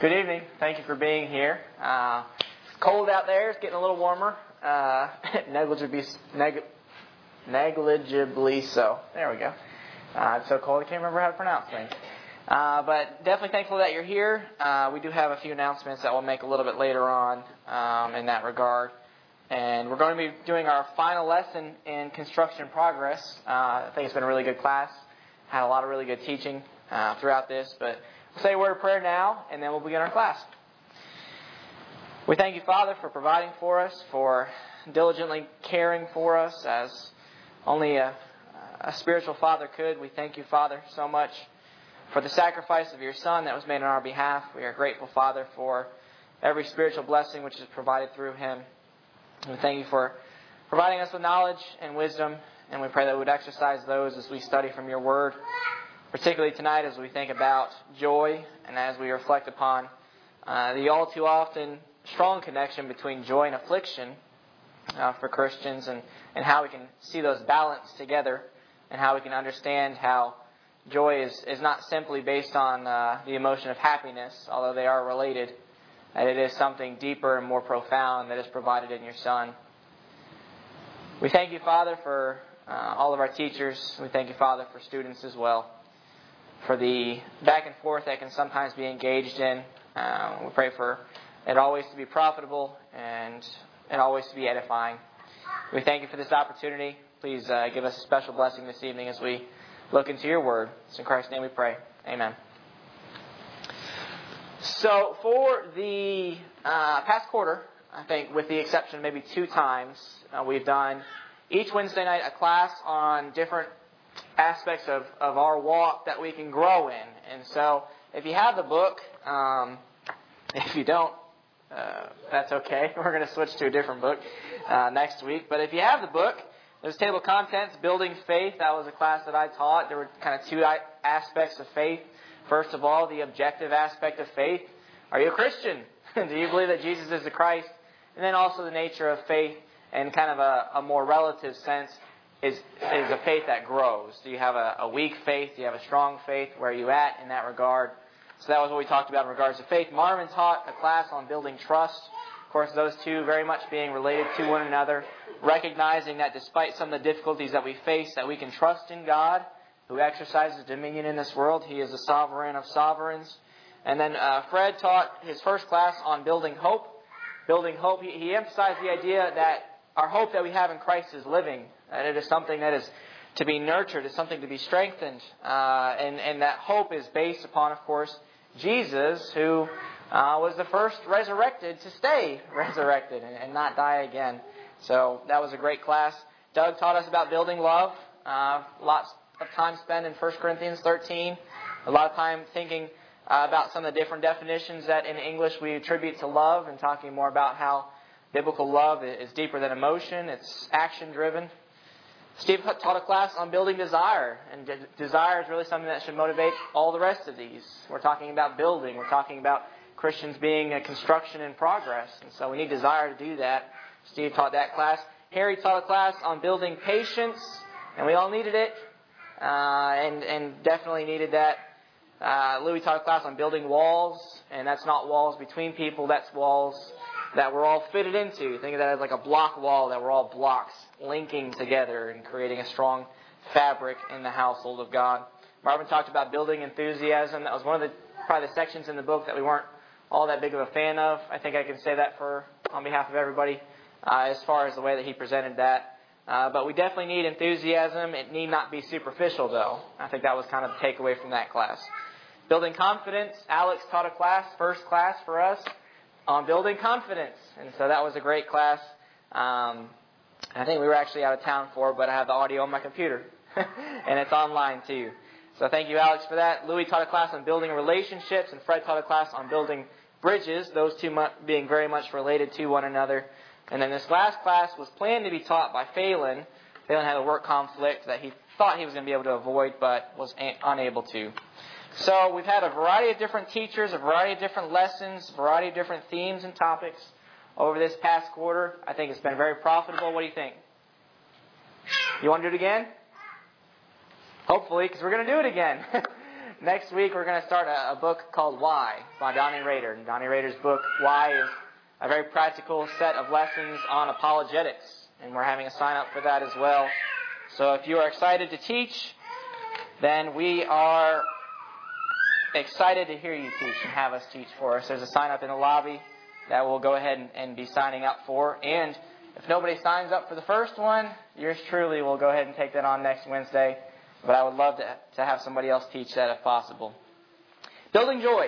Good evening. Thank you for being here. It's cold out there. It's getting a little warmer. Negligibly so. There we go. It's so cold I can't remember how to pronounce things. But definitely thankful that you're here. We do have a few announcements that we'll make a little bit later on in that regard. And we're going to be doing our final lesson in construction progress. I think it's been a really good class. Had a lot of really good teaching throughout this. But we'll say a word of prayer now, and then we'll begin our class. We thank you, Father, for providing for us, for diligently caring for us as only a spiritual father could. We thank you, Father, so much for the sacrifice of your Son that was made on our behalf. We are grateful, Father, for every spiritual blessing which is provided through him. We thank you for providing us with knowledge and wisdom, and we pray that we would exercise those as we study from your word, particularly tonight as we think about joy and as we reflect upon the all too often strong connection between joy and affliction for Christians, and how we can see those balanced together, and how we can understand how joy is not simply based on the emotion of happiness, although they are related, that it is something deeper and more profound that is provided in your Son. We thank you, Father, for all of our teachers. We thank you, Father, for students as well, for the back and forth that can sometimes be engaged in. We pray for it always to be profitable and always to be edifying. We thank you for this opportunity. Please give us a special blessing this evening as we look into your word. It's in Christ's name we pray. Amen. So for the past quarter, I think with the exception of maybe 2 times, we've done each Wednesday night a class on different aspects of our walk that we can grow in. And so if you have the book, if you don't, that's okay. We're going to switch to a different book next week. But if you have the book, there's table of contents, Building Faith. That was a class that I taught. There were kind of 2 aspects of faith. First of all, the objective aspect of faith. Are you a Christian? Do you believe that Jesus is the Christ? And then also the nature of faith in kind of a more relative sense is a faith that grows. Do you have a weak faith? Do you have a strong faith? Where are you at in that regard? So that was what we talked about in regards to faith. Marvin taught a class on building trust. Of course, those 2 very much being related to one another, recognizing that despite some of the difficulties that we face, that we can trust in God, who exercises dominion in this world. He is the sovereign of sovereigns. And then Fred taught his first class on building hope. Building hope, he emphasized the idea that our hope that we have in Christ is living, and it is something that is to be nurtured, it's something to be strengthened. And that hope is based upon, of course, Jesus, who was the first resurrected to stay resurrected and not die again. So that was a great class. Doug taught us about building love. Lots of time spent in 1 Corinthians 13. A lot of time thinking about some of the different definitions that in English we attribute to love, and talking more about how biblical love is deeper than emotion. It's action-driven. Steve taught a class on building desire, and desire is really something that should motivate all the rest of these. We're talking about building. We're talking about Christians being a construction in progress, and so we need desire to do that. Steve taught that class. Harry taught a class on building patience, and we all needed it, and definitely needed that. Louis taught a class on building walls, and that's not walls between people, that's walls that we're all fitted into. Think of that as like a block wall, that we're all blocks linking together and creating a strong fabric in the household of God. Marvin talked about building enthusiasm. That was one of probably the sections in the book that we weren't all that big of a fan of. I think I can say that on behalf of everybody as far as the way that he presented that. But we definitely need enthusiasm. It need not be superficial, though. I think that was kind of the takeaway from that class. Building confidence. Alex taught a class, first class for us, on building confidence. And so that was a great class. I think we were actually out of town for it, but I have the audio on my computer. And it's online too. So thank you, Alex, for that. Louis taught a class on building relationships, and Fred taught a class on building bridges, those 2 being very much related to one another. And then this last class was planned to be taught by Phelan. Phelan had a work conflict that he thought he was going to be able to avoid, but was unable to. So we've had a variety of different teachers, a variety of different lessons, a variety of different themes and topics over this past quarter. I think it's been very profitable. What do you think? You want to do it again? Hopefully, because we're going to do it again. next week we're going to start a book called Why by Donnie Rader. And Donnie Rader's book, Why, is a very practical set of lessons on apologetics. And we're having a sign up for that as well. So if you are excited to teach, then we are excited to hear you teach and have us teach for us. There's a sign up in the lobby that we'll go ahead and be signing up for. And if nobody signs up for the first one, yours truly will go ahead and take that on next Wednesday. But I would love to have somebody else teach that if possible. Building Joy,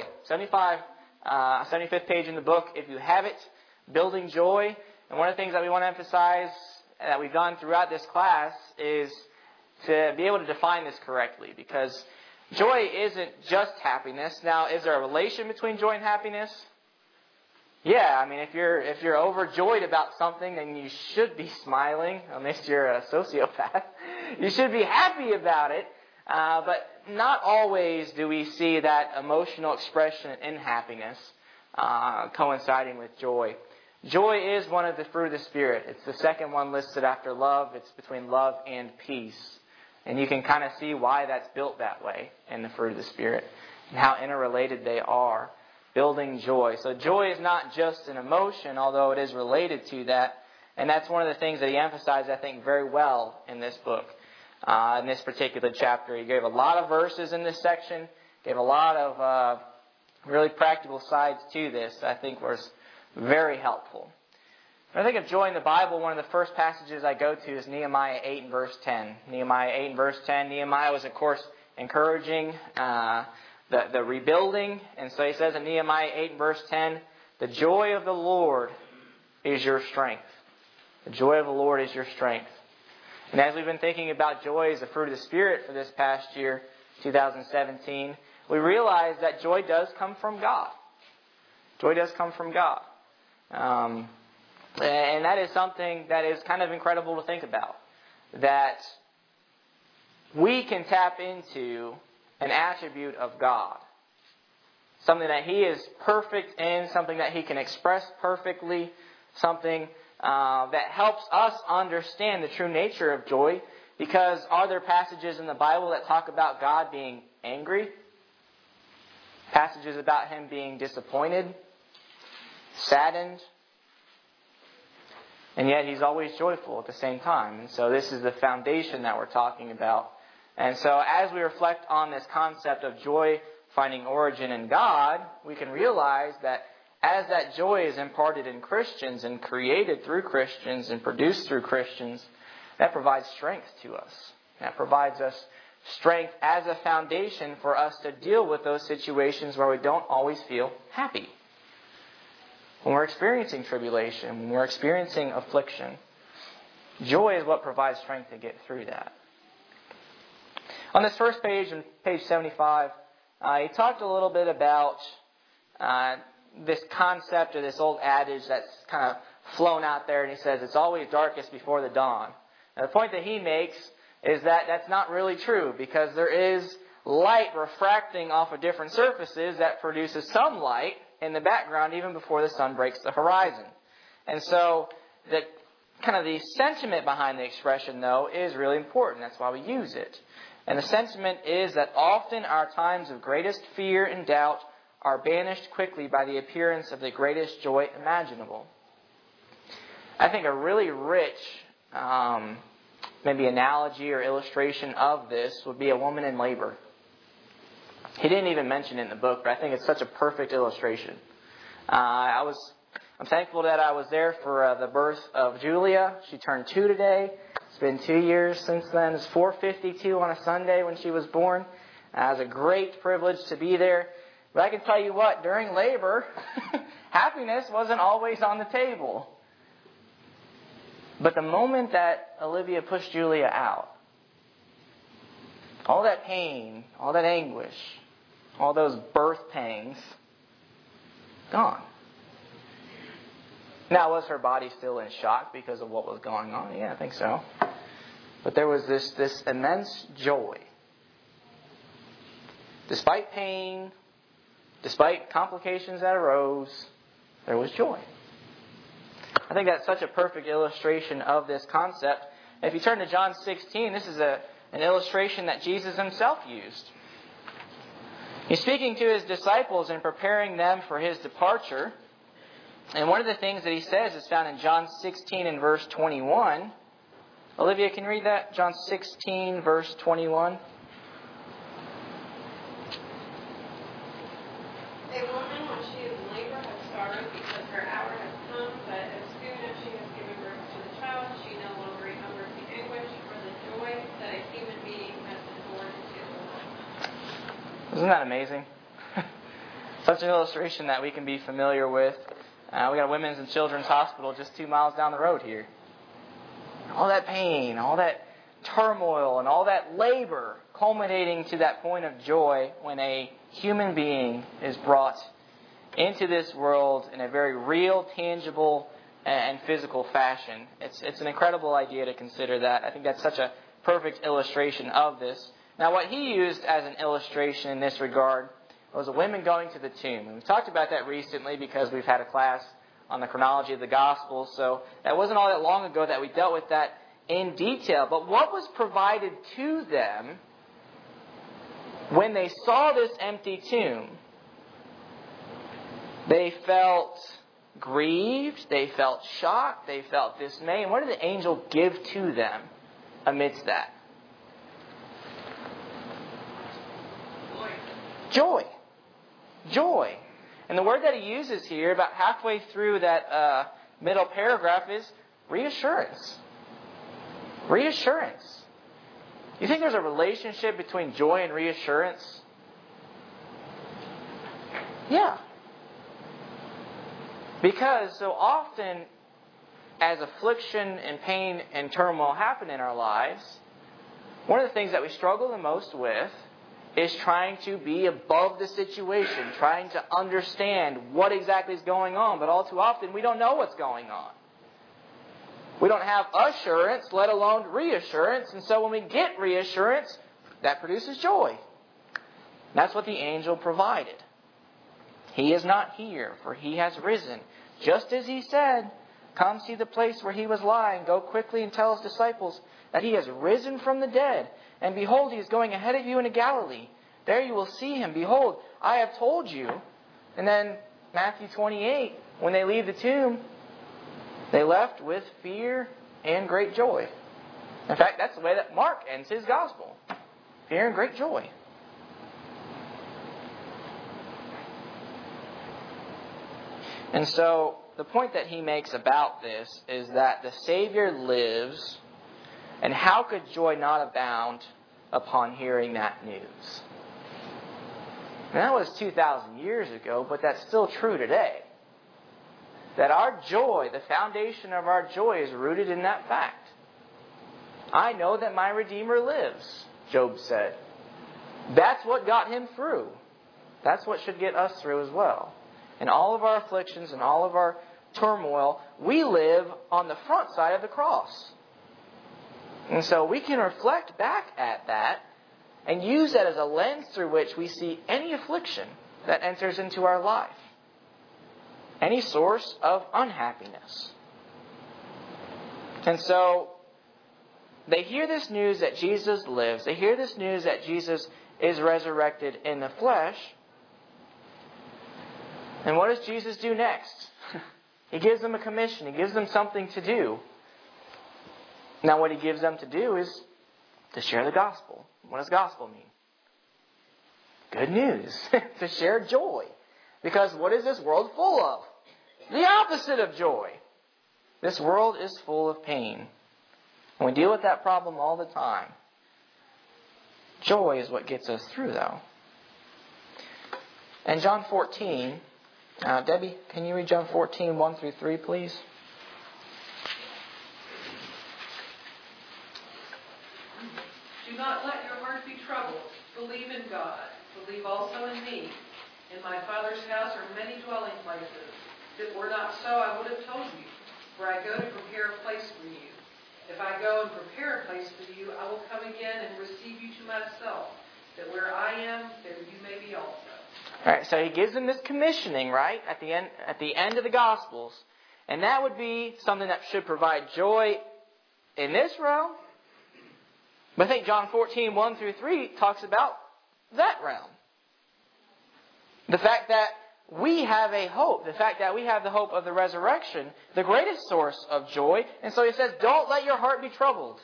75th page in the book. If you have it, Building Joy. And one of the things that we want to emphasize that we've done throughout this class is to be able to define this correctly. Because joy isn't just happiness. Now, is there a relation between joy and happiness? Yeah, I mean, if you're overjoyed about something, then you should be smiling, unless you're a sociopath. You should be happy about it. But not always do we see that emotional expression in happiness coinciding with joy. Joy is one of the fruit of the Spirit. It's the second one listed after love. It's between love and peace. And you can kind of see why that's built that way in the fruit of the Spirit and how interrelated they are. Building joy. So joy is not just an emotion, although it is related to that. And that's one of the things that he emphasized, I think, very well in this book, in this particular chapter. He gave a lot of verses in this section, gave a lot of really practical sides to this that I think was very helpful. When I think of joy in the Bible, one of the first passages I go to is Nehemiah 8 and verse 10. Nehemiah 8 and verse 10. Nehemiah was, of course, encouraging the rebuilding. And so he says in Nehemiah 8 and verse 10, the joy of the Lord is your strength. The joy of the Lord is your strength. And as we've been thinking about joy as a fruit of the Spirit for this past year, 2017, we realize that joy does come from God. Joy does come from God. And that is something that is kind of incredible to think about. That we can tap into an attribute of God. Something that He is perfect in, something that He can express perfectly, something that helps us understand the true nature of joy. Because are there passages in the Bible that talk about God being angry? Passages about Him being disappointed, saddened? And yet He's always joyful at the same time. And so this is the foundation that we're talking about. And so as we reflect on this concept of joy finding origin in God, we can realize that as that joy is imparted in Christians and created through Christians and produced through Christians, that provides strength to us. That provides us strength as a foundation for us to deal with those situations where we don't always feel happy. When we're experiencing tribulation, when we're experiencing affliction, joy is what provides strength to get through that. On this first page, on page 75, he talked a little bit about this concept or this old adage that's kind of flown out there, and he says it's always darkest before the dawn. Now, the point that he makes is that that's not really true, because there is light refracting off of different surfaces that produces some light in the background even before the sun breaks the horizon. And so the sentiment behind the expression, though, is really important. That's why we use it. And the sentiment is that often our times of greatest fear and doubt are banished quickly by the appearance of the greatest joy imaginable. I think a really rich maybe analogy or illustration of this would be a woman in labor. He didn't even mention it in the book, but I think it's such a perfect illustration. I'm thankful that I was there for the birth of Julia. She turned 2 today. It's been 2 years since then. It's 4:52 on a Sunday when she was born. It was a great privilege to be there. But I can tell you what, during labor, happiness wasn't always on the table. But the moment that Olivia pushed Julia out, all that pain, all that anguish, all those birth pangs, gone. Now, was her body still in shock because of what was going on? Yeah, I think so. But there was this immense joy. Despite pain, despite complications that arose, there was joy. I think that's such a perfect illustration of this concept. If you turn to John 16, this is an illustration that Jesus himself used. He's speaking to his disciples and preparing them for his departure. And one of the things that he says is found in John 16 and verse 21. Olivia, can you read that? John 16, verse 21. A woman, when she is in labor, has sorrow because her hour has come, but as soon as she has given birth to the child, she no longer remembers the anguish or the joy that a human being has been born into the world. Isn't that amazing? Such an illustration that we can be familiar with. We got a women's and children's hospital just 2 miles down the road here. All that pain, all that turmoil, and all that labor culminating to that point of joy when a human being is brought into this world in a very real, tangible, and physical fashion. It's an incredible idea to consider that. I think that's such a perfect illustration of this. Now, what he used as an illustration in this regard was a woman going to the tomb. And we've talked about that recently because we've had a class on the chronology of the Gospels. So that wasn't all that long ago that we dealt with that in detail. But what was provided to them when they saw this empty tomb? They felt grieved. They felt shocked. They felt dismay. And what did the angel give to them amidst that? Joy. Joy. And the word that he uses here, about halfway through that middle paragraph, is reassurance. Reassurance. You think there's a relationship between joy and reassurance? Yeah. Because so often, as affliction and pain and turmoil happen in our lives, one of the things that we struggle the most with is trying to be above the situation, trying to understand what exactly is going on. But all too often, we don't know what's going on. We don't have assurance, let alone reassurance. And so when we get reassurance, that produces joy. That's what the angel provided. He is not here, for he has risen. Just as he said, come see the place where he was lying. Go quickly and tell his disciples that he has risen from the dead. And behold, he is going ahead of you into Galilee. There you will see him. Behold, I have told you. And then Matthew 28, when they leave the tomb, they left with fear and great joy. In fact, that's the way that Mark ends his gospel. Fear and great joy. And so the point that he makes about this is that the Savior lives. And how could joy not abound upon hearing that news? And that was 2,000 years ago, but that's still true today. That our joy, the foundation of our joy, is rooted in that fact. I know that my Redeemer lives, Job said. That's what got him through. That's what should get us through as well. In all of our afflictions and all of our turmoil, we live on the front side of the cross. And so we can reflect back at that and use that as a lens through which we see any affliction that enters into our life. Any source of unhappiness. And so they hear this news that Jesus lives. They hear this news that Jesus is resurrected in the flesh. And what does Jesus do next? He gives them a commission. He gives them something to do. Now what he gives them to do is to share the gospel. What does gospel mean? Good news. To share joy. Because what is this world full of? The opposite of joy. This world is full of pain. And we deal with that problem all the time. Joy is what gets us through, though. And John 14, Debbie, can you read John 14, 1 through 3, please? Do not let your heart be troubled. Believe in God. Believe also in me. In my Father's house are many dwelling places. If it were not so, I would have told you. For I go to prepare a place for you. If I go and prepare a place for you, I will come again and receive you to myself, that where I am, there you may be also. All right, so he gives them this commissioning, right, at the end of the Gospels. And that would be something that should provide joy in this realm. But I think John 14, 1 through 3 talks about that realm. The fact that we have a hope, the fact that we have the hope of the resurrection, the greatest source of joy. And so he says, don't let your heart be troubled.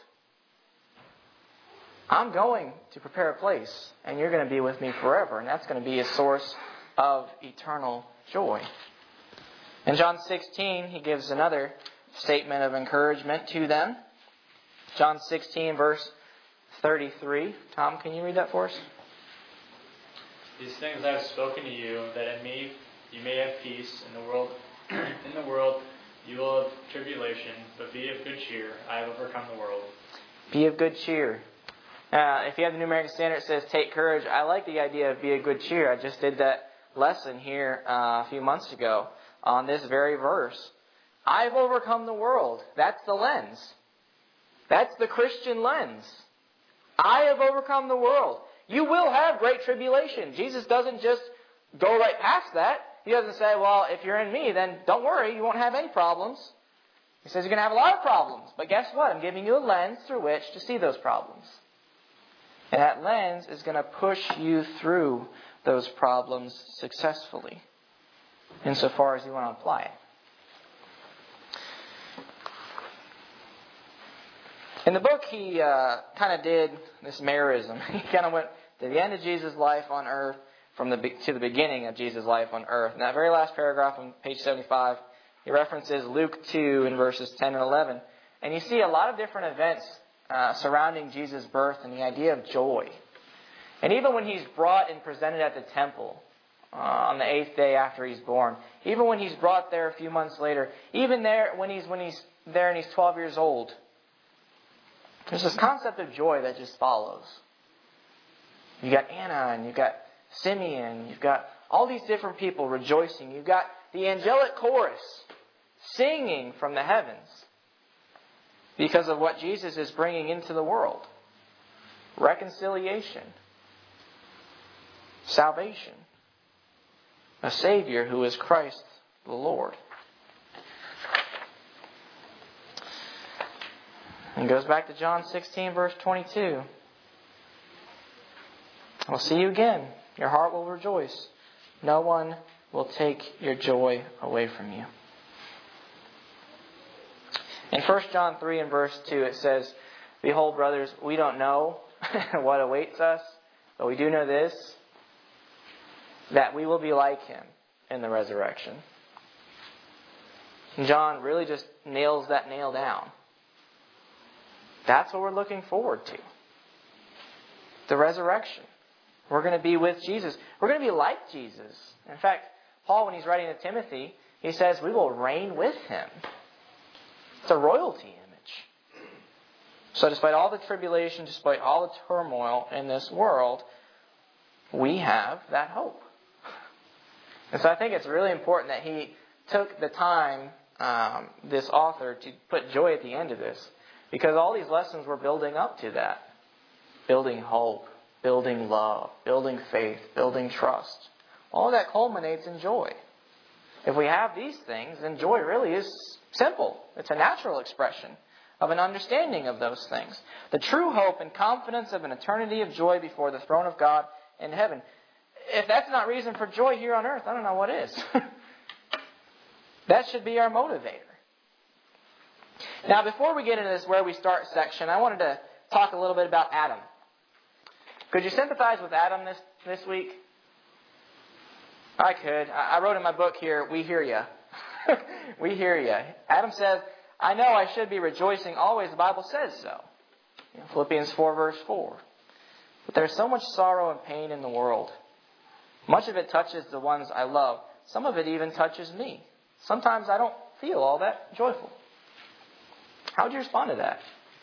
I'm going to prepare a place, and you're going to be with me forever. And that's going to be a source of eternal joy. In John 16, he gives another statement of encouragement to them. John 16, verse 33. Tom, can you read that for us? These things I have spoken to you, that in me you may have peace. In the world, you will have tribulation, but be of good cheer. I have overcome the world. Be of good cheer. If you have the New American Standard, it says, take courage. I like the idea of be of good cheer. I just did that lesson here a few months ago on this very verse. I've overcome the world. That's the lens. That's the Christian lens. I have overcome the world. You will have great tribulation. Jesus doesn't just go right past that. He doesn't say, well, if you're in me, then don't worry, you won't have any problems. He says you're going to have a lot of problems. But guess what? I'm giving you a lens through which to see those problems. And that lens is going to push you through those problems successfully, insofar as you want to apply it. In the book, he kind of did this merism. He kind of went to the end of Jesus' life on earth to the beginning of Jesus' life on earth. In that very last paragraph on page 75, he references Luke 2 in verses 10 and 11. And you see a lot of different events surrounding Jesus' birth and the idea of joy. And even when he's brought and presented at the temple on the 8th day after he's born, even when he's brought there a few months later, even there when he's there and he's 12 years old, there's this concept of joy that just follows. You got Anna and you've got Simeon, you've got all these different people rejoicing. You've got the angelic chorus singing from the heavens because of what Jesus is bringing into the world. Reconciliation. Salvation. A Savior who is Christ the Lord. And goes back to John 16, verse 22. I'll see you again. Your heart will rejoice. No one will take your joy away from you. In 1 John 3 and verse 2 it says, behold, brothers, we don't know what awaits us, but we do know this, that we will be like Him in the resurrection. And John really just nails that nail down. That's what we're looking forward to. The resurrection. We're going to be with Jesus. We're going to be like Jesus. In fact, Paul, when he's writing to Timothy, he says we will reign with Him. It's a royalty image. So despite all the tribulation, despite all the turmoil in this world, we have that hope. And so I think it's really important that he took the time, this author, to put joy at the end of this. Because all these lessons were building up to that. Building hope, building love, building faith, building trust. All that culminates in joy. If we have these things, then joy really is simple. It's a natural expression of an understanding of those things. The true hope and confidence of an eternity of joy before the throne of God in heaven. If that's not reason for joy here on earth, I don't know what is. That should be our motivator. Now, before we get into this where we start section, I wanted to talk a little bit about Adam. Could you sympathize with Adam this week? I could. I wrote in my book here, we hear you. We hear you. Adam says, I know I should be rejoicing always. The Bible says so. Philippians 4 verse 4. But there's so much sorrow and pain in the world. Much of it touches the ones I love. Some of it even touches me. Sometimes I don't feel all that joyful. How would you respond to that?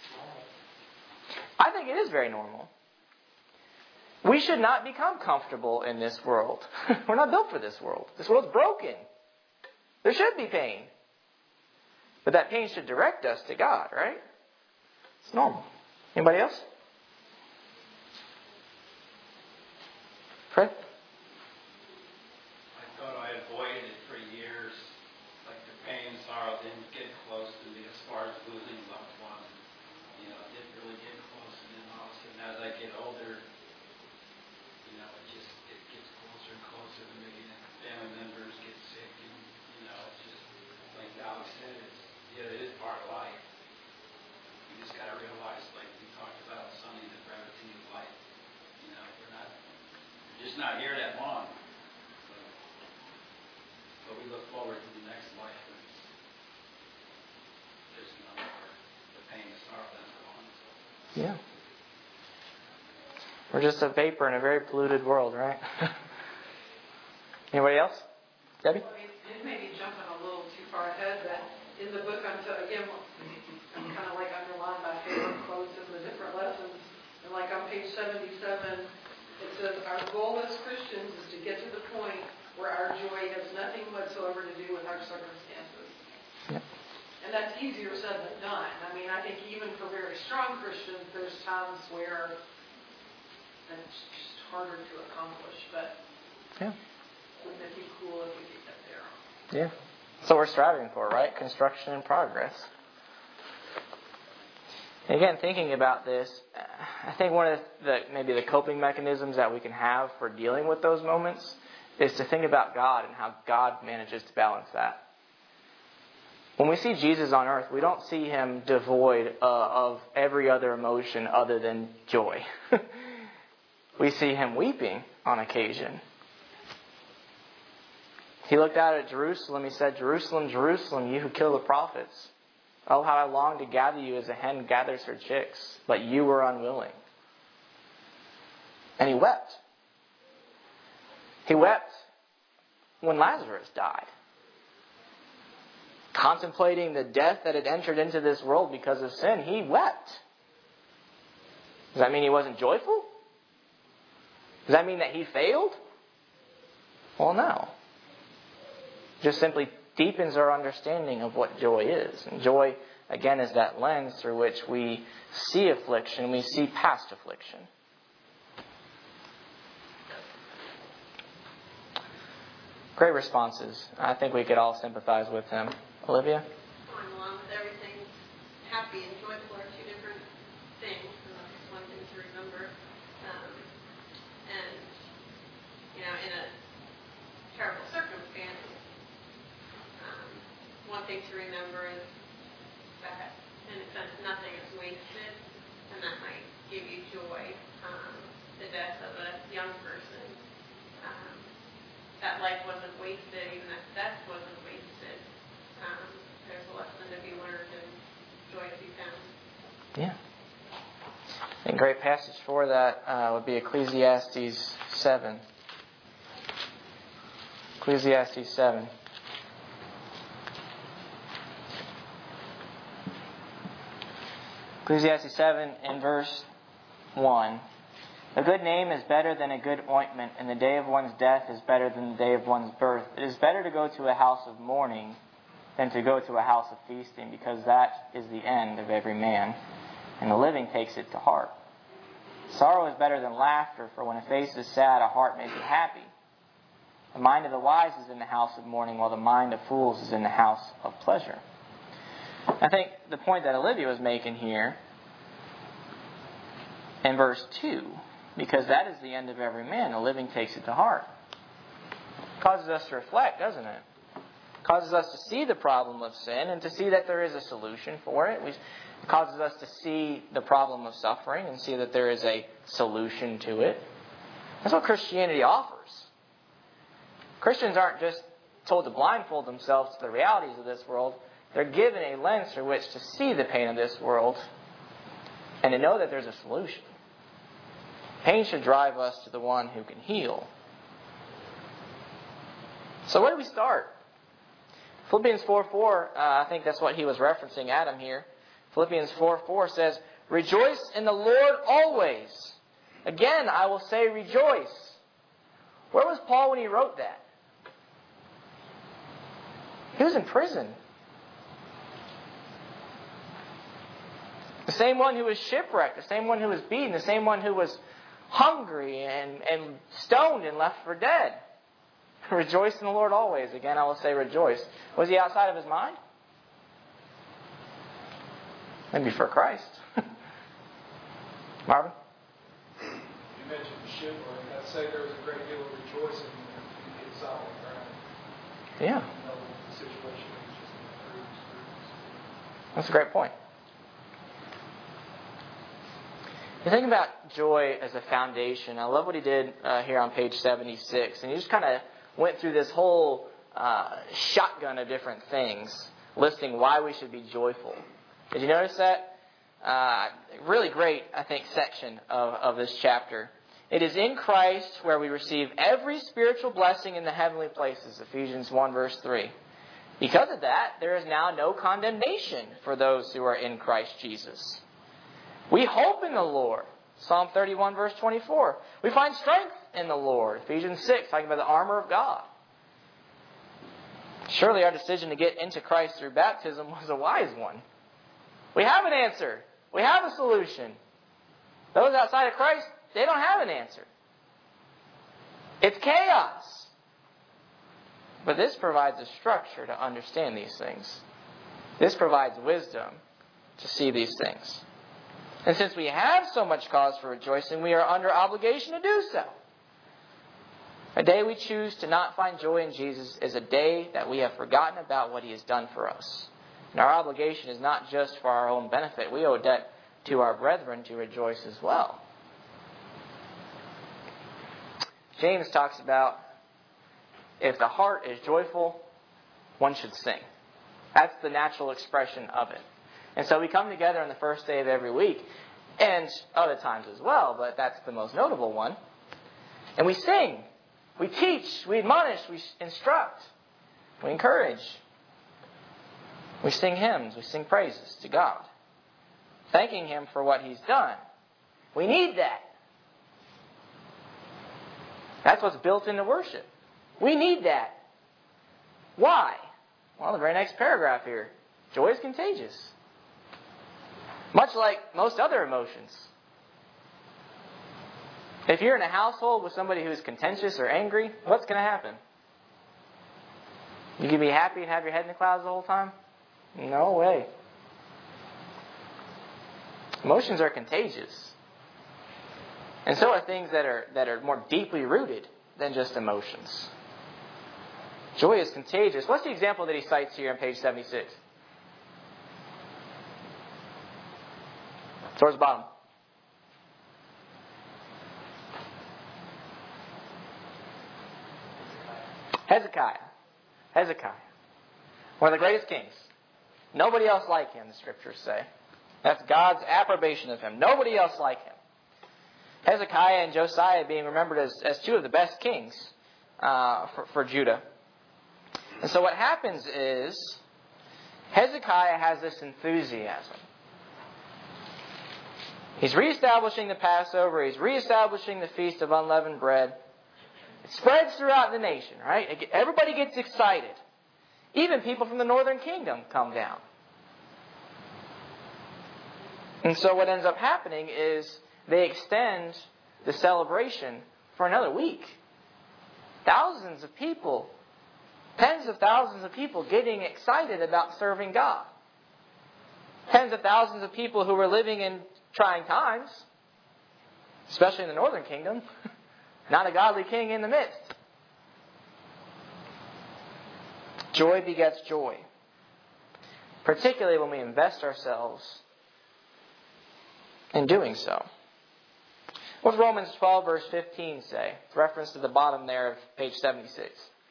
I think it is very normal. We should not become comfortable in this world. We're not built for this world. This world's broken. There should be pain. But that pain should direct us to God, right? It's normal. Anybody else? Fred? I thought I avoided it for years. Like the pain and sorrow didn't get close to me as far as losing loved ones. You know, it didn't really get close. And then all of a sudden, as I get older, you know, it gets closer and closer to the meeting, and family members get sick, and, it's just, like Alex said, it is part of life. You just got to realize, like we talked about Sunday, the brevity of life. We're just not here that long. But we look forward to the next life. There's none of the pain and sorrow that's gone. Yeah. We're just a vapor in a very polluted world, right? Anybody else? Debbie? It may be jumping a little too far ahead, but in the book, I'm kind of like underlined my favorite quotes in the different lessons. And like on page 77, it says, our goal as Christians is to get to the point where our joy has nothing whatsoever to do with our circumstances. Yep. And that's easier said than done. I mean, I think even for very strong Christians, there's times where it's just harder to accomplish. But wouldn't it be cool if we could get there? Yeah. That's what we're striving for, right? Construction and progress. Again, thinking about this, I think one of maybe the coping mechanisms that we can have for dealing with those moments is to think about God and how God manages to balance that. When we see Jesus on earth, we don't see him devoid of every other emotion other than joy. We see him weeping on occasion. He looked out at Jerusalem. He said, Jerusalem, Jerusalem, you who kill the prophets. Oh, how I long to gather you as a hen gathers her chicks, but you were unwilling. And he wept. He wept when Lazarus died. Contemplating the death that had entered into this world because of sin, he wept. Does that mean he wasn't joyful? Does that mean that he failed? Well, no. Just simply deepens our understanding of what joy is. And joy, again, is that lens through which we see affliction, we see past affliction. Great responses. I think we could all sympathize with him. Olivia? Going along with everything, happy and joyful are two different things, and that's one thing to remember. And, in a terrible circumstance, one thing to remember is that, in a sense, nothing is wasted, and that might give you joy. The death of a young person, that life wasn't wasted, even that death wasn't wasted. There's a lesson to be learned and joy to be found. Yeah. A great passage for that would be Ecclesiastes 7. Ecclesiastes 7. Ecclesiastes 7 in verse 1. A good name is better than a good ointment, and the day of one's death is better than the day of one's birth. It is better to go to a house of mourning than to go to a house of feasting, because that is the end of every man, and the living takes it to heart. Sorrow is better than laughter, for when a face is sad, a heart may be happy. The mind of the wise is in the house of mourning, while the mind of fools is in the house of pleasure. I think the point that Olivia was making here in verse 2, because that is the end of every man, the living takes it to heart. It causes us to reflect, doesn't it? It causes us to see the problem of sin and to see that there is a solution for it. It causes us to see the problem of suffering and see that there is a solution to it. That's what Christianity offers. Christians aren't just told to blindfold themselves to the realities of this world. They're given a lens through which to see the pain of this world and to know that there's a solution. Pain should drive us to the one who can heal. So where do we start? Philippians 4:4, I think that's what he was referencing Adam here. Philippians 4:4 says, rejoice in the Lord always. Again, I will say rejoice. Where was Paul when he wrote that? He was in prison. The same one who was shipwrecked, the same one who was beaten, the same one who was hungry and stoned and left for dead. Rejoice in the Lord always. Again, I will say rejoice. Was he outside of his mind? Maybe for Christ. Marvin? You mentioned the shipwreck. I'd say there was a great deal of rejoicing in solid ground. Yeah. No situation where you just cruise. That's a great point. You think about joy as a foundation. I love what he did here on page 76. And he just kind of went through this whole shotgun of different things, listing why we should be joyful. Did you notice that? Really great, I think, section of this chapter. It is in Christ where we receive every spiritual blessing in the heavenly places, Ephesians 1 verse 3. Because of that, there is now no condemnation for those who are in Christ Jesus. We hope in the Lord, Psalm 31 verse 24. We find strength in the Lord, Ephesians 6, talking about the armor of God. Surely our decision to get into Christ through baptism was a wise one. We have an answer. We have a solution. Those outside of Christ, they don't have an answer. It's chaos. But this provides a structure to understand these things. This provides wisdom to see these things. And since we have so much cause for rejoicing, we are under obligation to do so. A day we choose to not find joy in Jesus is a day that we have forgotten about what He has done for us. And our obligation is not just for our own benefit. We owe a debt to our brethren to rejoice as well. James talks about if the heart is joyful, one should sing. That's the natural expression of it. And so we come together on the first day of every week, and other times as well, but that's the most notable one. And we sing, we teach, we admonish, we instruct, we encourage. We sing hymns, we sing praises to God, thanking Him for what He's done. We need that. That's what's built into worship. We need that. Why? Well, the very next paragraph here. Joy is contagious. Much like most other emotions. If you're in a household with somebody who's contentious or angry, what's going to happen? You can be happy and have your head in the clouds the whole time? No way. Emotions are contagious. And so are things that are more deeply rooted than just emotions. Joy is contagious. What's the example that he cites here on page 76? Towards the bottom. Hezekiah. One of the greatest kings. Nobody else like him, the scriptures say. That's God's approbation of him. Nobody else like him. Hezekiah and Josiah being remembered as two of the best kings for Judah. And so what happens is Hezekiah has this enthusiasm. He's reestablishing the Passover. He's reestablishing the Feast of Unleavened Bread. It spreads throughout the nation, right? Everybody gets excited. Even people from the northern kingdom come down. And so what ends up happening is they extend the celebration for another week. Thousands of people, tens of thousands of people getting excited about serving God. Tens of thousands of people who were living in trying times, especially in the northern kingdom. Not a godly king in the midst. Joy begets joy. Particularly when we invest ourselves in doing so. What does Romans 12 verse 15 say? It's reference to the bottom there of page 76.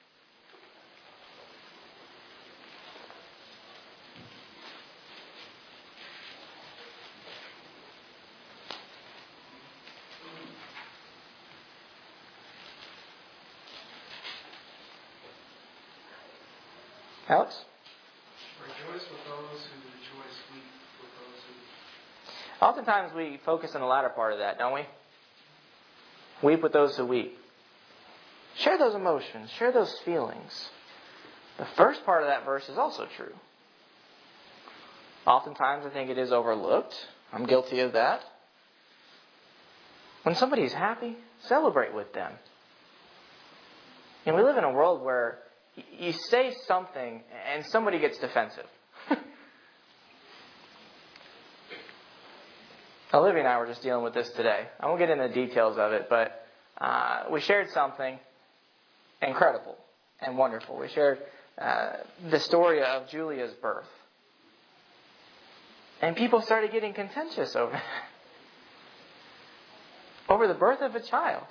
Alex? Rejoice with those who rejoice, weep with those who... Oftentimes we focus on the latter part of that, don't we? Weep with those who weep. Share those emotions. Share those feelings. The first part of that verse is also true. Oftentimes I think it is overlooked. I'm guilty of that. When somebody is happy, celebrate with them. And we live in a world where you say something and somebody gets defensive. Olivia and I were just dealing with this today. I won't get into the details of it, but we shared something incredible and wonderful. We shared the story of Julia's birth. And people started getting contentious over the birth of a child.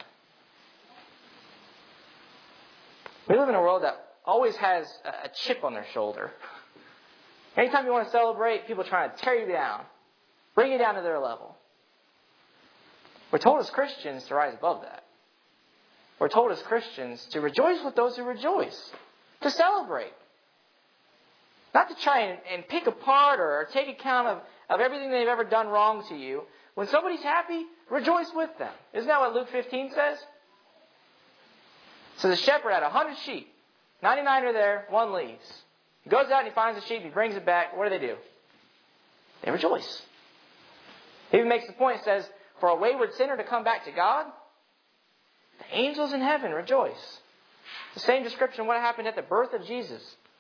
We live in a world that always has a chip on their shoulder. Anytime you want to celebrate, people are trying to tear you down, bring you down to their level. We're told as Christians to rise above that. We're told as Christians to rejoice with those who rejoice, to celebrate. Not to try and pick apart or take account of everything they've ever done wrong to you. When somebody's happy, rejoice with them. Isn't that what Luke 15 says? So the shepherd had 100 sheep. 99 are there, one leaves. He goes out and he finds a sheep, he brings it back. What do? They rejoice. He even makes the point, says, for a wayward sinner to come back to God, the angels in heaven rejoice. The same description of what happened at the birth of Jesus.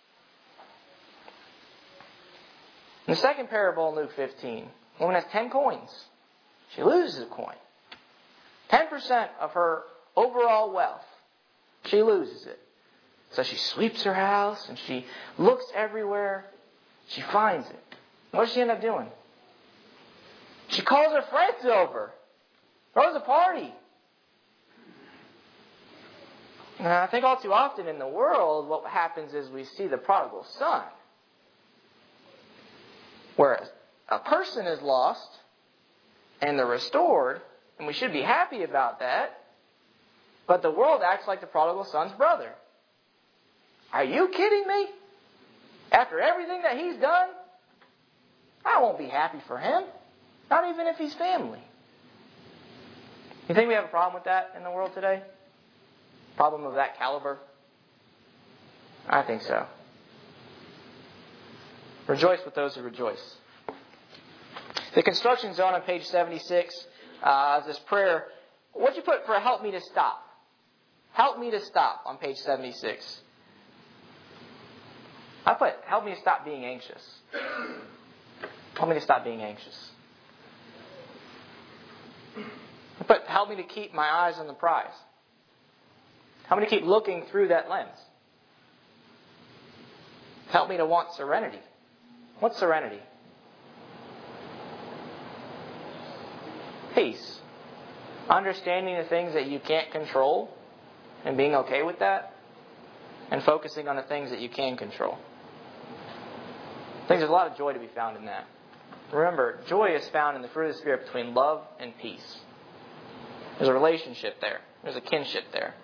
In the second parable in Luke 15, a woman has 10 coins. She loses a coin. 10% of her overall wealth. She loses it. So she sweeps her house and she looks everywhere. She finds it. What does she end up doing? She calls her friends over. Throws a party. And I think all too often in the world, what happens is we see the prodigal son. Whereas a person is lost and they're restored, and we should be happy about that, but the world acts like the prodigal son's brother. Are you kidding me? After everything that he's done, I won't be happy for him. Not even if he's family. You think we have a problem with that in the world today? Problem of that caliber? I think so. Rejoice with those who rejoice. The construction zone on page 76 is this prayer. What'd you put for help me to stop? Help me to stop on page 76. I put help me to stop being anxious. Help me to stop being anxious. I put help me to keep my eyes on the prize. Help me to keep looking through that lens. Help me to want serenity. What's serenity? Peace. Understanding the things that you can't control and being okay with that, and focusing on the things that you can control. I think there's a lot of joy to be found in that. Remember, joy is found in the fruit of the Spirit between love and peace. There's a relationship there. There's a kinship there.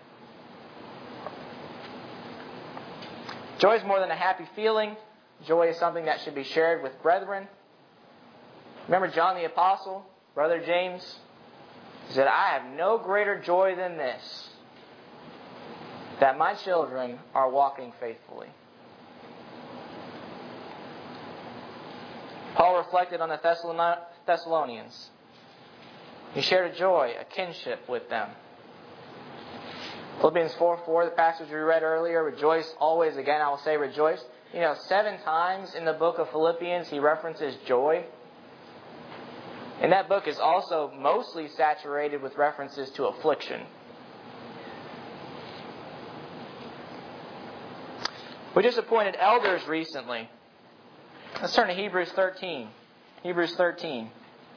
Joy is more than a happy feeling. Joy is something that should be shared with brethren. Remember John the Apostle, Brother James? He said, I have no greater joy than this, that my children are walking faithfully. Paul reflected on the Thessalonians. He shared a joy, a kinship with them. Philippians 4:4, the passage we read earlier, rejoice always. Again, I will say rejoice. 7 times in the book of Philippians he references joy. And that book is also mostly saturated with references to affliction. We just appointed elders recently. Let's turn to Hebrews 13. Hebrews 13.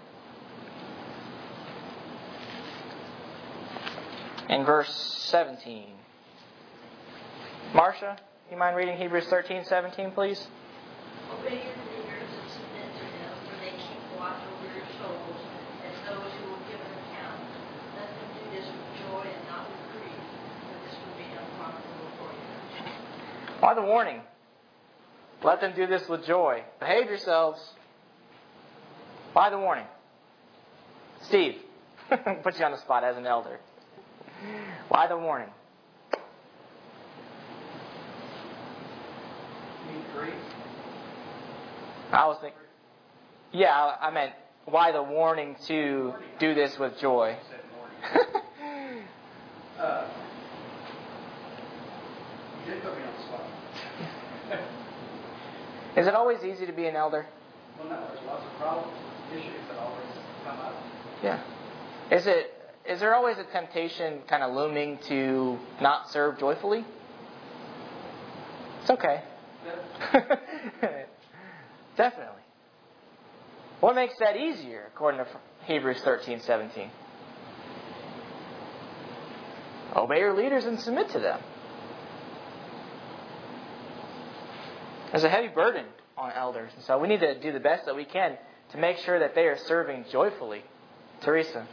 In verse 17. Marcia, you mind reading Hebrews 13:17, please? Obey your leaders and submit to them, for they keep watch over your souls as those who will give an account. Let them do this with joy and not with grief, for this will be unprofitable for you. Why the warning? Let them do this with joy. Behave yourselves. Why the warning? Steve, put you on the spot as an elder. Why the warning? I was thinking, I meant why the warning to do this with joy. You did put me on the spot. Is it always easy to be an elder? Well, no, there's lots of problems, issues that always come up. Yeah. Is it is there always a temptation kind of looming to not serve joyfully? It's okay. Definitely. What makes that easier, according to Hebrews 13:17? Obey your leaders and submit to them. There's a heavy burden on elders, and so we need to do the best that we can to make sure that they are serving joyfully. Teresa.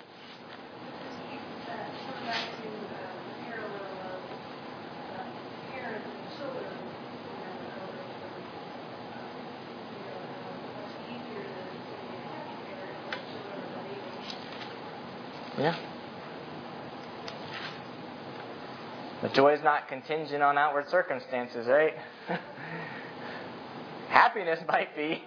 Come back to the parallel of parents and children, much easier to be a happy parent when children are leaving. Yeah. But joy is not contingent on outward circumstances, right? Happiness might be.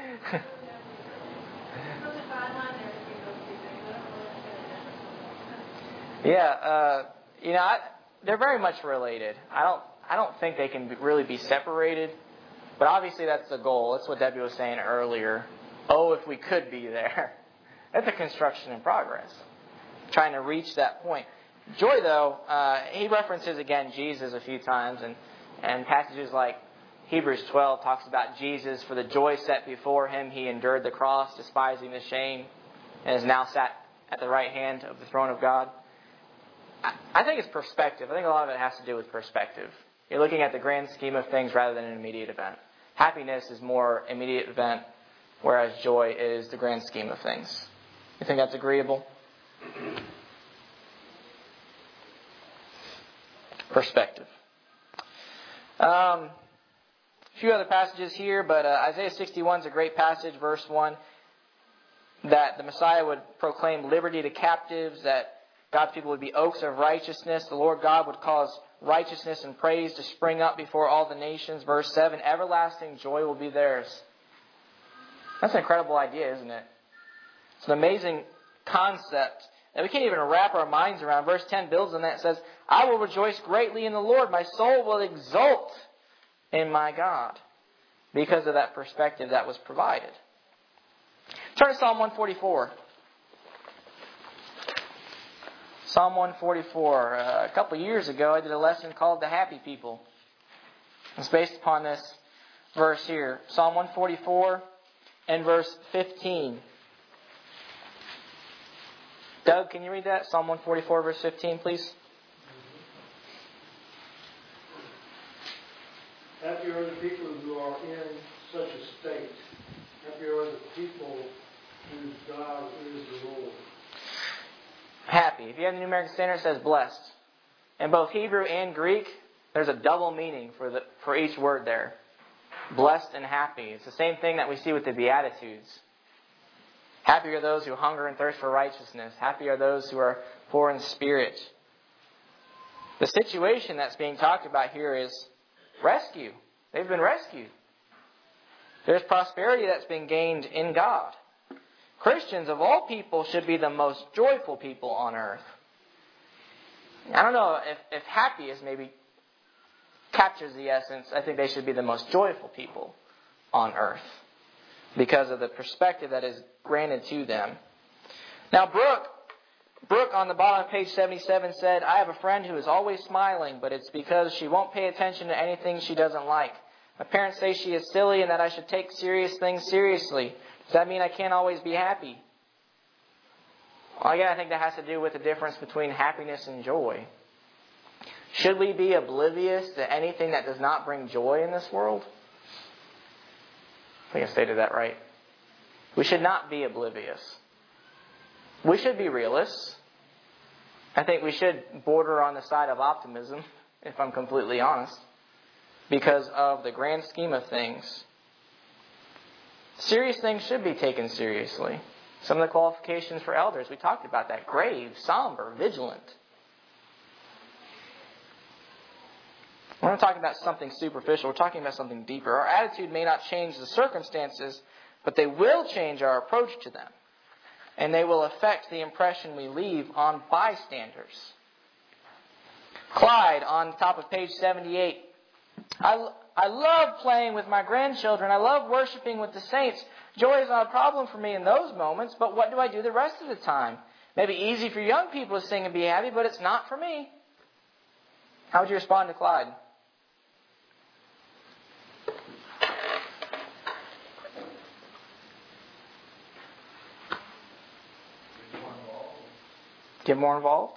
Yeah, they're very much related. I don't think they can really be separated, but obviously that's the goal. That's what Debbie was saying earlier. Oh, if we could be there. That's a construction in progress. Trying to reach that point. Joy, though, he references again Jesus a few times, and passages like Hebrews 12 talks about Jesus, for the joy set before him, he endured the cross, despising the shame, and is now sat at the right hand of the throne of God. I think it's perspective. I think a lot of it has to do with perspective. You're looking at the grand scheme of things rather than an immediate event. Happiness is more immediate event, whereas joy is the grand scheme of things. You think that's agreeable? Perspective. A few other passages here, but Isaiah 61 is a great passage, verse 1, that the Messiah would proclaim liberty to captives, that God's people would be oaks of righteousness. The Lord God would cause righteousness and praise to spring up before all the nations. Verse 7, everlasting joy will be theirs. That's an incredible idea, isn't it? It's an amazing concept that we can't even wrap our minds around. Verse 10 builds on that. It says, I will rejoice greatly in the Lord. My soul will exult in my God, because of that perspective that was provided. Turn to Psalm 144. Psalm 144. A couple years ago, I did a lesson called The Happy People. It's based upon this verse here. Psalm 144 and verse 15. Doug, can you read that? Psalm 144, verse 15, please. Happy are the people who are in such a state. Happy are the people whose God is the Lord. Happy. If you have the New American Standard, it says blessed. In both Hebrew and Greek, there's a double meaning for each word there. Blessed and happy. It's the same thing that we see with the Beatitudes. Happy are those who hunger and thirst for righteousness. Happy are those who are poor in spirit. The situation that's being talked about here is rescue. They've been rescued. There's prosperity that's been gained in God. Christians of all people should be the most joyful people on earth. I don't know if happy is maybe captures the essence. I think they should be the most joyful people on earth because of the perspective that is granted to them. Now, Brooke on the bottom of page 77 said, I have a friend who is always smiling, but it's because she won't pay attention to anything she doesn't like. My parents say she is silly and that I should take serious things seriously. Does that mean I can't always be happy? Well, again, I think that has to do with the difference between happiness and joy. Should we be oblivious to anything that does not bring joy in this world? I think I stated that right. We should not be oblivious. We should be realists. I think we should border on the side of optimism, if I'm completely honest, because of the grand scheme of things. Serious things should be taken seriously. Some of the qualifications for elders, we talked about that. Grave, somber, vigilant. We're not talking about something superficial. We're talking about something deeper. Our attitude may not change the circumstances, but they will change our approach to them. And they will affect the impression we leave on bystanders. Clyde, on top of page 78. I love playing with my grandchildren. I love worshiping with the saints. Joy is not a problem for me in those moments, but what do I do the rest of the time? Maybe easy for young people to sing and be happy, but it's not for me. How would you respond to Clyde? Get more involved?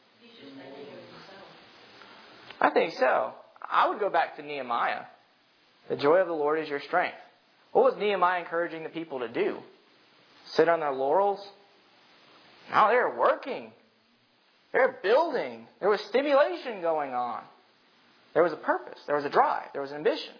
I think so. I would go back to Nehemiah. The joy of the Lord is your strength. What was Nehemiah encouraging the people to do? Sit on their laurels? No, they were working. They were building. There was stimulation going on. There was a purpose. There was a drive. There was an ambition.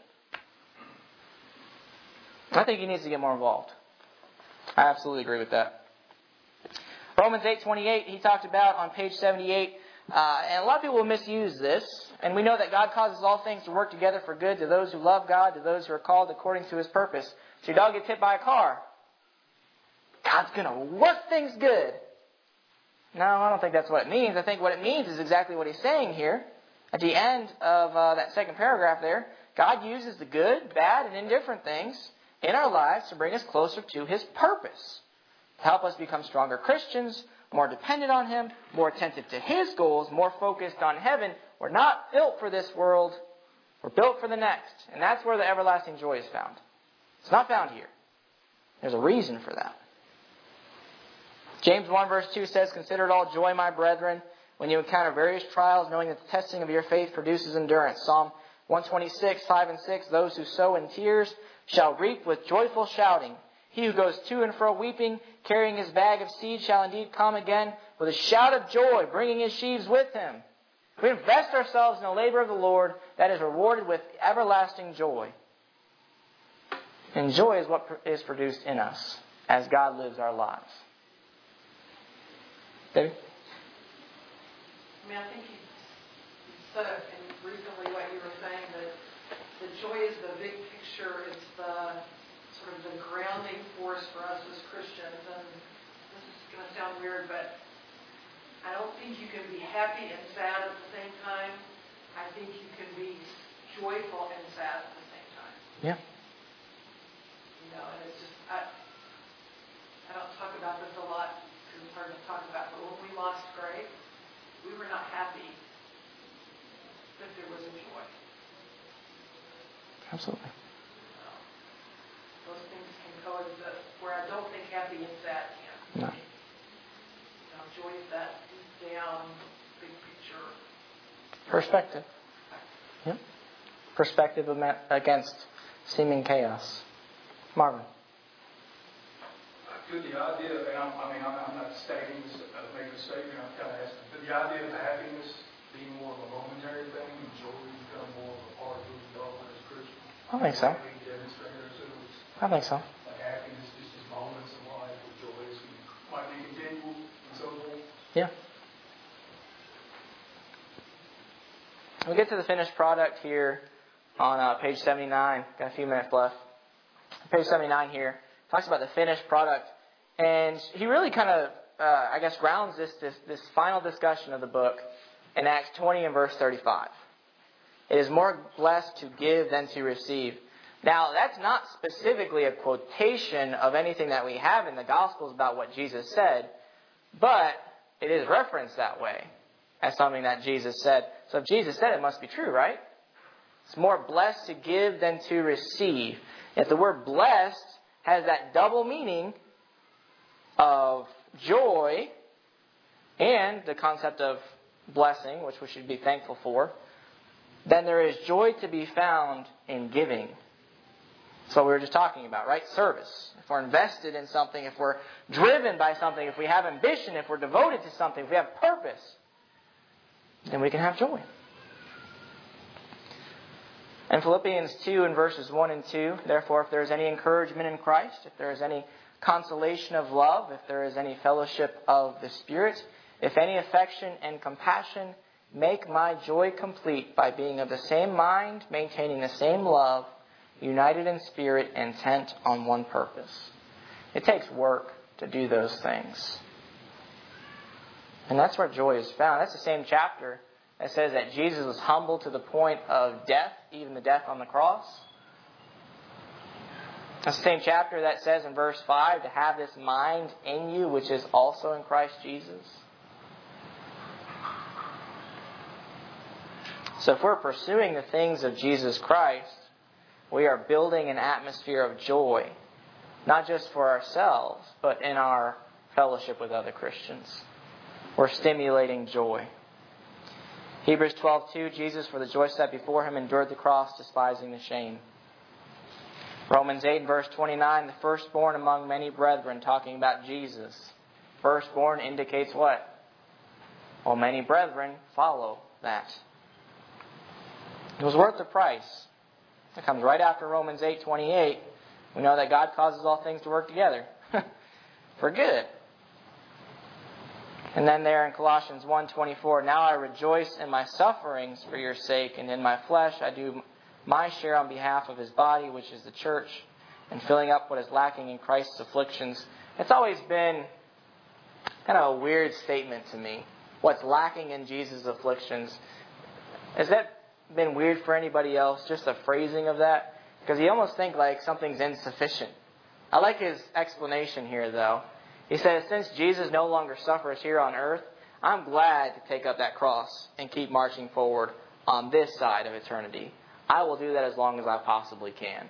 I think he needs to get more involved. I absolutely agree with that. Romans 8:28, he talked about on page 78, and a lot of people will misuse this, and we know that God causes all things to work together for good to those who love God, to those who are called according to His purpose. So your dog gets hit by a car. God's going to work things good. No, I don't think that's what it means. I think what it means is exactly what he's saying here. At the end of that second paragraph there, God uses the good, bad, and indifferent things in our lives to bring us closer to His purpose. To help us become stronger Christians, more dependent on Him, more attentive to His goals, more focused on heaven. We're not built for this world. We're built for the next. And that's where the everlasting joy is found. It's not found here. There's a reason for that. James 1 verse 2 says, "Consider it all joy, my brethren, when you encounter various trials, knowing that the testing of your faith produces endurance." Psalm 126, 5 and 6, "Those who sow in tears shall reap with joyful shouting. He who goes to and fro weeping, carrying his bag of seed, shall indeed come again with a shout of joy, bringing his sheaves with him." We invest ourselves in the labor of the Lord, that is rewarded with everlasting joy. And joy is what is produced in us as God lives our lives. David? I mean, I think you said it in recently what you were saying, that the joy is the big picture. It's the sort of the grounding force for us as Christians. And this is going to sound weird, but I don't think you can be happy and sad at the same time. I think you can be joyful and sad at the same time. Yeah. You know, and it's just, I don't talk about this a lot because it's hard to talk about, but when we lost Greg, we were not happy, but there was a joy. Absolutely. Those things can coexist, where I don't think happy and sad can. No. You know, joy is that deep down, big picture. Perspective. Yeah. Perspective against seeming chaos. Marvin. Could the idea, and I'm not stating this, making a statement, I'm kind of asking, could the idea of happiness be more of a momentary thing, and joy become more of a part of who we are as Christians? I think so. I think so. Like happiness just as moments in life, with joy might be continual and so forth. Yeah. We get to the finished product here on page 79. Got a few minutes left. Page 79 here talks about the finished product. And he really kind of, grounds this final discussion of the book in Acts 20 and verse 35. It is more blessed to give than to receive. Now, that's not specifically a quotation of anything that we have in the Gospels about what Jesus said, but it is referenced that way as something that Jesus said. So if Jesus said it, it must be true, right? It's more blessed to give than to receive. If the word blessed has that double meaning of joy and the concept of blessing, which we should be thankful for, then there is joy to be found in giving. So we were just talking about, right? Service. If we're invested in something, if we're driven by something, if we have ambition, if we're devoted to something, if we have purpose, then we can have joy. In Philippians 2 and verses 1 and 2, therefore, if there is any encouragement in Christ, if there is any consolation of love, if there is any fellowship of the Spirit, if any affection and compassion, make my joy complete by being of the same mind, maintaining the same love, united in spirit, intent on one purpose. It takes work to do those things. And that's where joy is found. That's the same chapter that says that Jesus was humble to the point of death, even the death on the cross. That's the same chapter that says in verse 5 to have this mind in you, which is also in Christ Jesus. So if we're pursuing the things of Jesus Christ, we are building an atmosphere of joy, not just for ourselves, but in our fellowship with other Christians. We're stimulating joy. Hebrews 12:2, Jesus, for the joy set before him, endured the cross, despising the shame. Romans 8 verse 29, the firstborn among many brethren, talking about Jesus. Firstborn indicates what? Well, many brethren follow that. It was worth the price. It comes right after Romans 8:28. We know that God causes all things to work together for good. And then there in Colossians 1:24, now I rejoice in my sufferings for your sake, and in my flesh I do my share on behalf of his body, which is the church, and filling up what is lacking in Christ's afflictions. It's always been kind of a weird statement to me. What's lacking in Jesus' afflictions. Has that been weird for anybody else? Just the phrasing of that? Because you almost think like something's insufficient. I like his explanation here, though. He says, since Jesus no longer suffers here on earth, I'm glad to take up that cross and keep marching forward on this side of eternity. I will do that as long as I possibly can.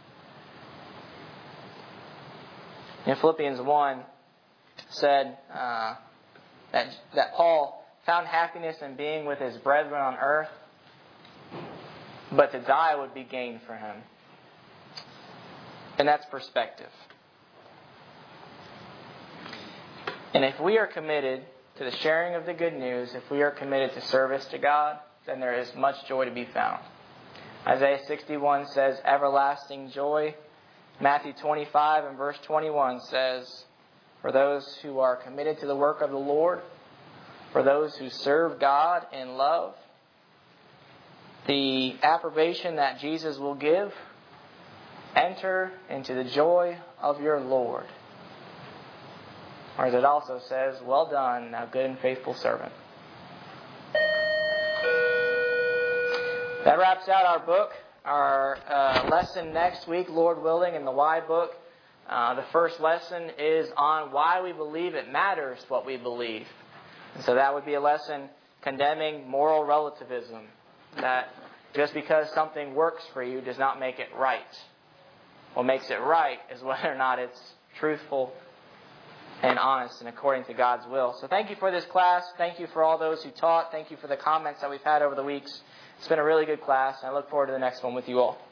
In Philippians 1 said that Paul found happiness in being with his brethren on earth, but to die would be gain for him. And that's perspective. And if we are committed to the sharing of the good news, if we are committed to service to God, then there is much joy to be found. Isaiah 61 says, everlasting joy. Matthew 25 and verse 21 says, for those who are committed to the work of the Lord, for those who serve God in love, the approbation that Jesus will give, enter into the joy of your Lord. Or as it also says, well done, thou good and faithful servant. That wraps out our book. Our lesson next week, Lord willing, in the Why book. The first lesson is on why we believe it matters what we believe. And so that would be a lesson condemning moral relativism. That just because something works for you does not make it right. What makes it right is whether or not it's truthful and honest and according to God's will. So thank you for this class. Thank you for all those who taught. Thank you for the comments that we've had over the weeks. It's been a really good class, and I look forward to the next one with you all.